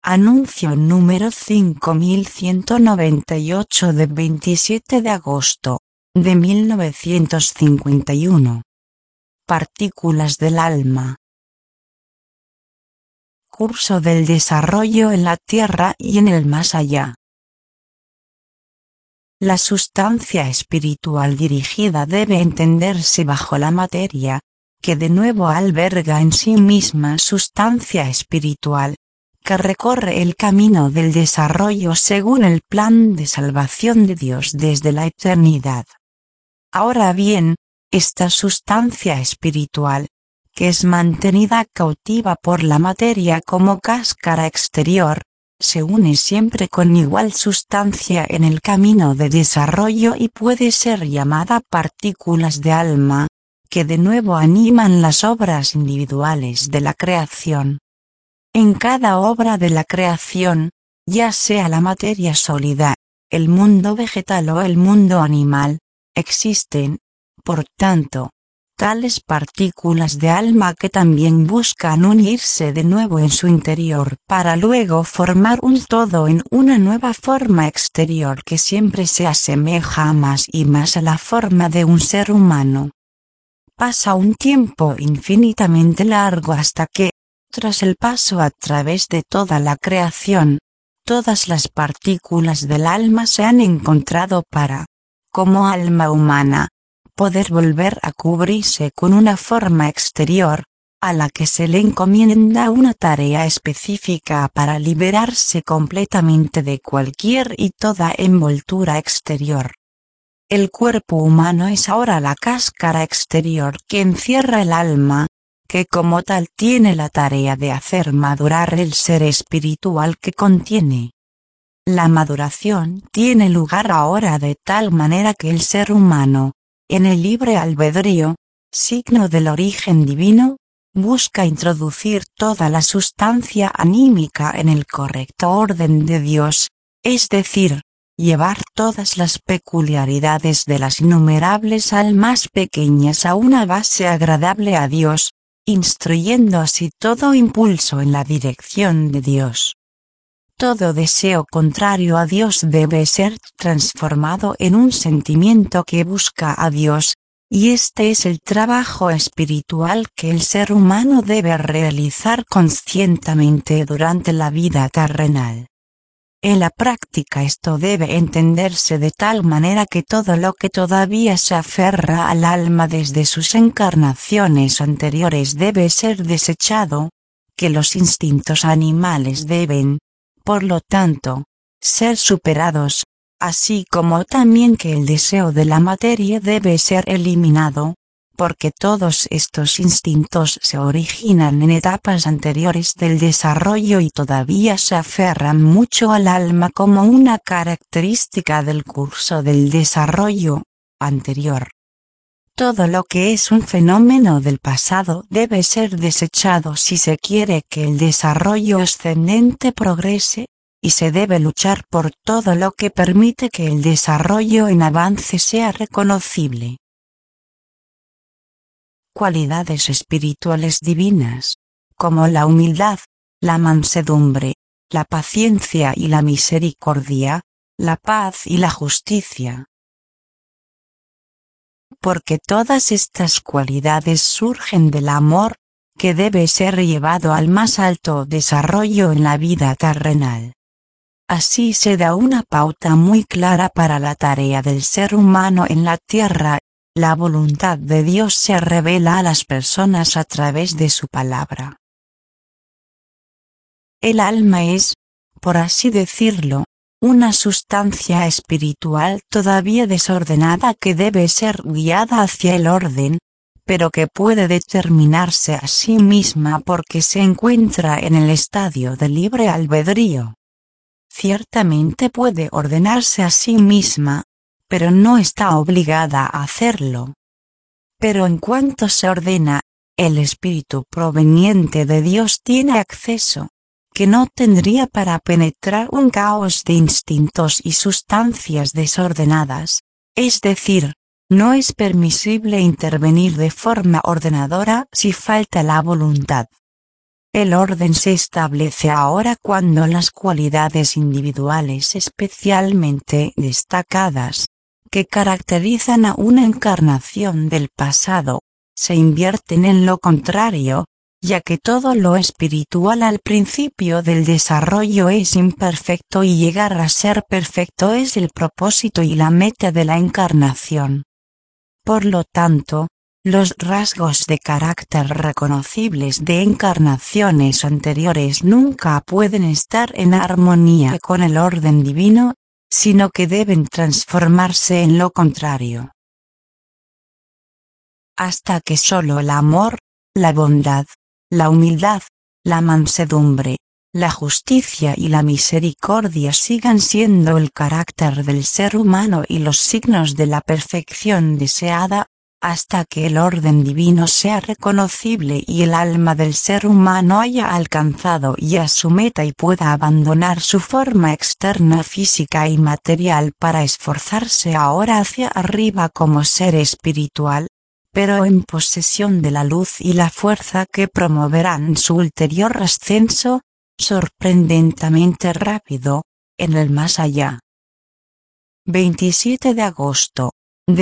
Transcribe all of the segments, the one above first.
Anuncio número 5198 de 27 de agosto de 1951. Partículas del alma. Curso del desarrollo en la Tierra y en el más allá. La sustancia espiritual dirigida debe entenderse bajo la materia, que de nuevo alberga en sí misma sustancia espiritual, que recorre el camino del desarrollo según el plan de salvación de Dios desde la eternidad. Ahora bien, esta sustancia espiritual, que es mantenida cautiva por la materia como cáscara exterior, se une siempre con igual sustancia en el camino de desarrollo y puede ser llamada partículas de alma, que de nuevo animan las obras individuales de la creación. En cada obra de la creación, ya sea la materia sólida, el mundo vegetal o el mundo animal, existen, por tanto, tales partículas de alma que también buscan unirse de nuevo en su interior para luego formar un todo en una nueva forma exterior que siempre se asemeja más y más a la forma de un ser humano. Pasa un tiempo infinitamente largo hasta que, tras el paso a través de toda la creación, todas las partículas del alma se han encontrado para, como alma humana, poder volver a cubrirse con una forma exterior, a la que se le encomienda una tarea específica para liberarse completamente de cualquier y toda envoltura exterior. El cuerpo humano es ahora la cáscara exterior que encierra el alma, que como tal tiene la tarea de hacer madurar el ser espiritual que contiene. La maduración tiene lugar ahora de tal manera que el ser humano, en el libre albedrío, signo del origen divino, busca introducir toda la sustancia anímica en el correcto orden de Dios, es decir, llevar todas las peculiaridades de las innumerables almas pequeñas a una base agradable a Dios, instruyendo así todo impulso en la dirección de Dios. Todo deseo contrario a Dios debe ser transformado en un sentimiento que busca a Dios, y este es el trabajo espiritual que el ser humano debe realizar conscientemente durante la vida terrenal. En la práctica esto debe entenderse de tal manera que todo lo que todavía se aferra al alma desde sus encarnaciones anteriores debe ser desechado, que los instintos animales deben, por lo tanto, ser superados, así como también que el deseo de la materia debe ser eliminado, porque todos estos instintos se originan en etapas anteriores del desarrollo y todavía se aferran mucho al alma como una característica del curso del desarrollo anterior. Todo lo que es un fenómeno del pasado debe ser desechado si se quiere que el desarrollo ascendente progrese, y se debe luchar por todo lo que permite que el desarrollo en avance sea reconocible. Cualidades espirituales divinas, como la humildad, la mansedumbre, la paciencia y la misericordia, la paz y la justicia. Porque todas estas cualidades surgen del amor, que debe ser llevado al más alto desarrollo en la vida terrenal. Así se da una pauta muy clara para la tarea del ser humano en la tierra. La voluntad de Dios se revela a las personas a través de su palabra. El alma es, por así decirlo, una sustancia espiritual todavía desordenada que debe ser guiada hacia el orden, pero que puede determinarse a sí misma porque se encuentra en el estadio de libre albedrío. Ciertamente puede ordenarse a sí misma, pero no está obligada a hacerlo. Pero en cuanto se ordena, el espíritu proveniente de Dios tiene acceso, que no tendría para penetrar un caos de instintos y sustancias desordenadas, es decir, no es permisible intervenir de forma ordenadora si falta la voluntad. El orden se establece ahora cuando las cualidades individuales especialmente destacadas, que caracterizan a una encarnación del pasado, se invierten en lo contrario, ya que todo lo espiritual al principio del desarrollo es imperfecto y llegar a ser perfecto es el propósito y la meta de la encarnación. Por lo tanto, los rasgos de carácter reconocibles de encarnaciones anteriores nunca pueden estar en armonía con el orden divino, sino que deben transformarse en lo contrario. Hasta que solo el amor, la bondad, la humildad, la mansedumbre, la justicia y la misericordia sigan siendo el carácter del ser humano y los signos de la perfección deseada, hasta que el orden divino sea reconocible y el alma del ser humano haya alcanzado ya su meta y pueda abandonar su forma externa física y material para esforzarse ahora hacia arriba como ser espiritual, pero en posesión de la luz y la fuerza que promoverán su ulterior ascenso, sorprendentemente rápido, en el más allá. 27 de agosto de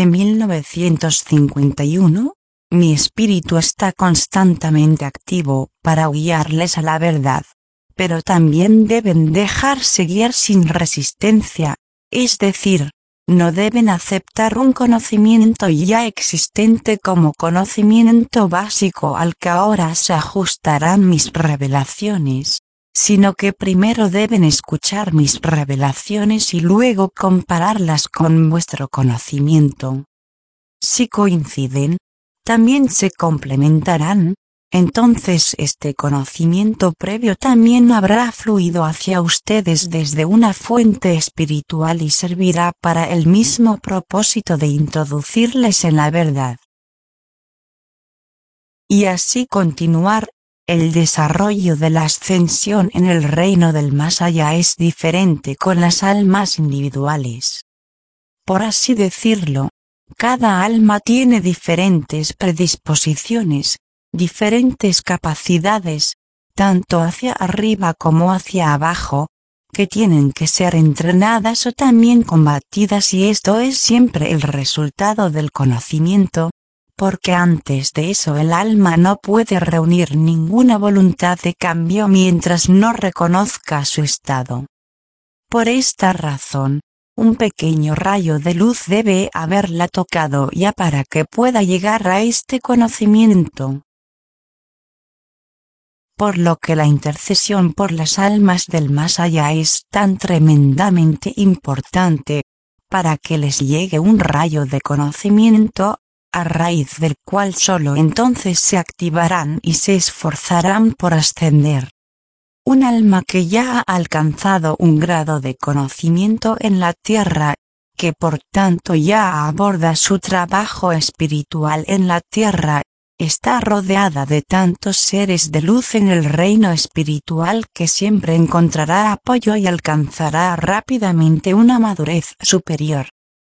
1951, mi espíritu está constantemente activo para guiarles a la verdad, pero también deben dejarse guiar sin resistencia, es decir, no deben aceptar un conocimiento ya existente como conocimiento básico al que ahora se ajustarán mis revelaciones, sino que primero deben escuchar mis revelaciones y luego compararlas con vuestro conocimiento. Si coinciden, también se complementarán, entonces este conocimiento previo también habrá fluido hacia ustedes desde una fuente espiritual y servirá para el mismo propósito de introducirles en la verdad. Y así continuar. El desarrollo de la ascensión en el reino del más allá es diferente con las almas individuales. Por así decirlo, cada alma tiene diferentes predisposiciones, diferentes capacidades, tanto hacia arriba como hacia abajo, que tienen que ser entrenadas o también combatidas, y esto es siempre el resultado del conocimiento, porque antes de eso el alma no puede reunir ninguna voluntad de cambio mientras no reconozca su estado. Por esta razón, un pequeño rayo de luz debe haberla tocado ya para que pueda llegar a este conocimiento. Por lo que la intercesión por las almas del más allá es tan tremendamente importante, para que les llegue un rayo de conocimiento, a raíz del cual solo entonces se activarán y se esforzarán por ascender. Un alma que ya ha alcanzado un grado de conocimiento en la tierra, que por tanto ya aborda su trabajo espiritual en la tierra, está rodeada de tantos seres de luz en el reino espiritual que siempre encontrará apoyo y alcanzará rápidamente una madurez superior.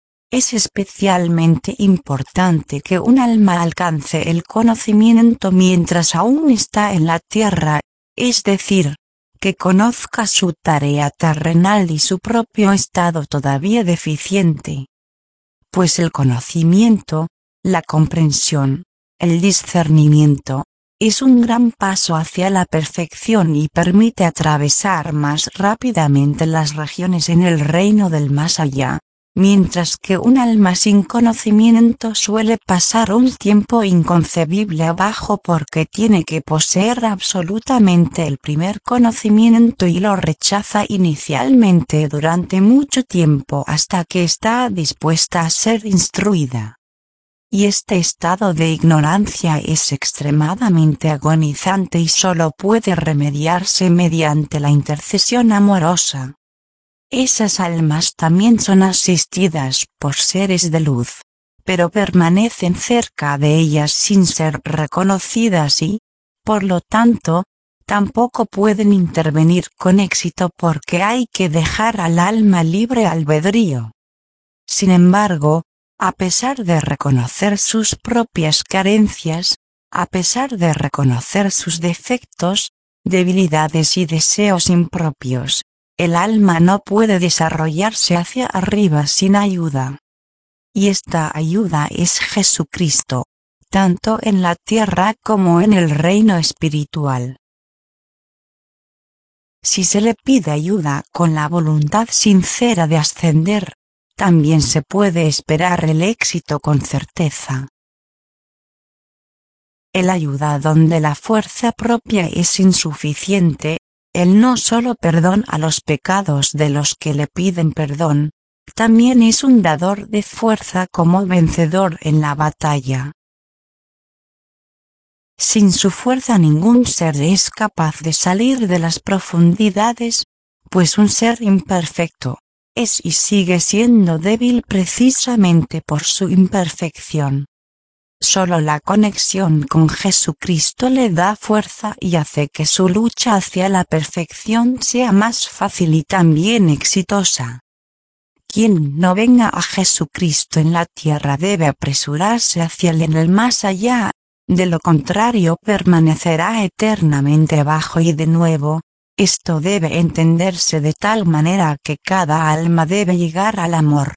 Es especialmente importante que un alma alcance el conocimiento mientras aún está en la tierra, es decir, que conozca su tarea terrenal y su propio estado todavía deficiente. Pues el conocimiento, la comprensión, el discernimiento, es un gran paso hacia la perfección y permite atravesar más rápidamente las regiones en el reino del más allá. Mientras que un alma sin conocimiento suele pasar un tiempo inconcebible abajo porque tiene que poseer absolutamente el primer conocimiento y lo rechaza inicialmente durante mucho tiempo hasta que está dispuesta a ser instruida. Y este estado de ignorancia es extremadamente agonizante y solo puede remediarse mediante la intercesión amorosa. Esas almas también son asistidas por seres de luz, pero permanecen cerca de ellas sin ser reconocidas y, por lo tanto, tampoco pueden intervenir con éxito porque hay que dejar al alma libre albedrío. Sin embargo, a pesar de reconocer sus propias carencias, a pesar de reconocer sus defectos, debilidades y deseos impropios, el alma no puede desarrollarse hacia arriba sin ayuda. Y esta ayuda es Jesucristo, tanto en la tierra como en el reino espiritual. Si se le pide ayuda con la voluntad sincera de ascender, también se puede esperar el éxito con certeza. El ayuda donde la fuerza propia es insuficiente, el no solo perdón a los pecados de los que le piden perdón, también es un dador de fuerza como vencedor en la batalla. Sin su fuerza ningún ser es capaz de salir de las profundidades, pues un ser imperfecto es y sigue siendo débil precisamente por su imperfección. Solo la conexión con Jesucristo le da fuerza y hace que su lucha hacia la perfección sea más fácil y también exitosa. Quien no venga a Jesucristo en la tierra debe apresurarse hacia él en el más allá, de lo contrario permanecerá eternamente abajo y de nuevo, esto debe entenderse de tal manera que cada alma debe llegar al amor.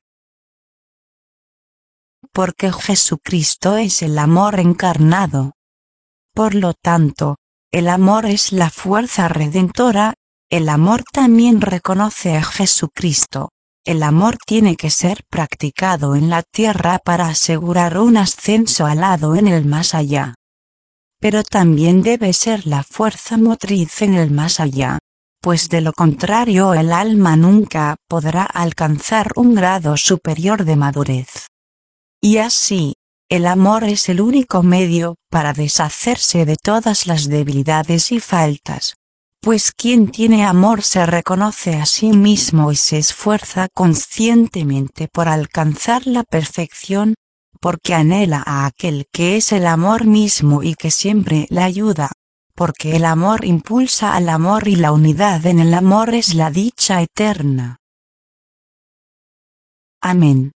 Porque Jesucristo es el amor encarnado. Por lo tanto, el amor es la fuerza redentora, el amor también reconoce a Jesucristo. El amor tiene que ser practicado en la tierra para asegurar un ascenso al lado en el más allá. Pero también debe ser la fuerza motriz en el más allá, pues de lo contrario el alma nunca podrá alcanzar un grado superior de madurez. Y así, el amor es el único medio para deshacerse de todas las debilidades y faltas. Pues quien tiene amor se reconoce a sí mismo y se esfuerza conscientemente por alcanzar la perfección, porque anhela a aquel que es el amor mismo y que siempre le ayuda, porque el amor impulsa al amor y la unidad en el amor es la dicha eterna. Amén.